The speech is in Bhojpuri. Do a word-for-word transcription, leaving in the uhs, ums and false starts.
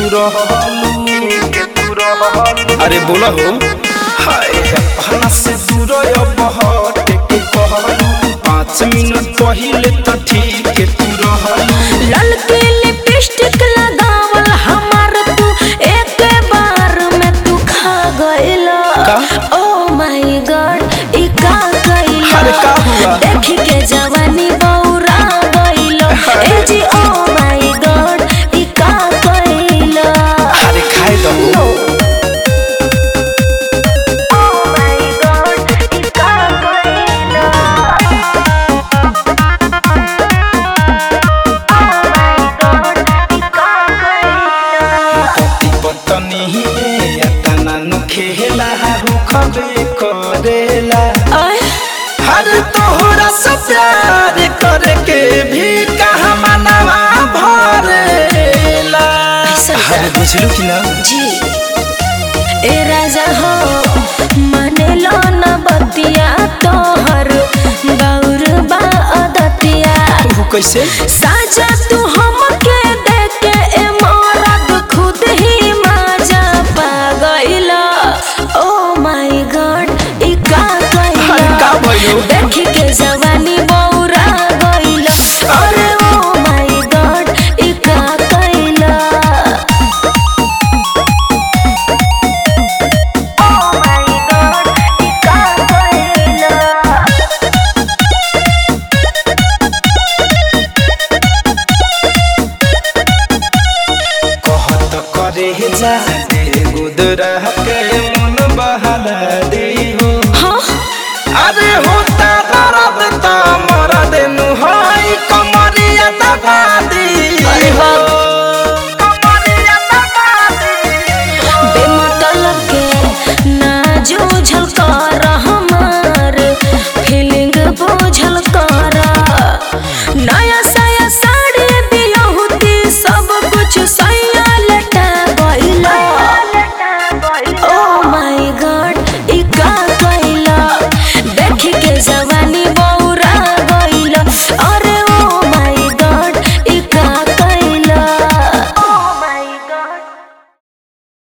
रहलू के तू रहलू अरे बोला हो हाय अपना से दूर अब हट के कहलू पाँच मिनट पहले तो ठीक के तू रहलू ललके लिपस्टिक लगावल हमार तू एक बार में तू खा गइला ओ माय गॉड ई का कइला अरे का हुआ देख के जवानी बौरा गइला ए जी ओ माय गॉड ई का कइला अरे खाए दो ओ माय गॉड ई का कइला पत्नी तना न खेला रुखबे करेला हर तोहरा से प्यार करके भी कहाँ मनवा भरेला अरे बुझलू कि ना जी ए राजा हो माने लो न बतिया तोहर गौर बा अदतिया वो कैसे साजा तू हमके देख के ए मरद खुद ही माजा पा गइला ओ माय गॉड ई का कइला अरे का भयो देख के जवानी बौरा गइला अरे ओ माय गॉड ई का कइला ओ माय गॉड ई का कइला कहत करे जा दे गुदरा के मन बहला दे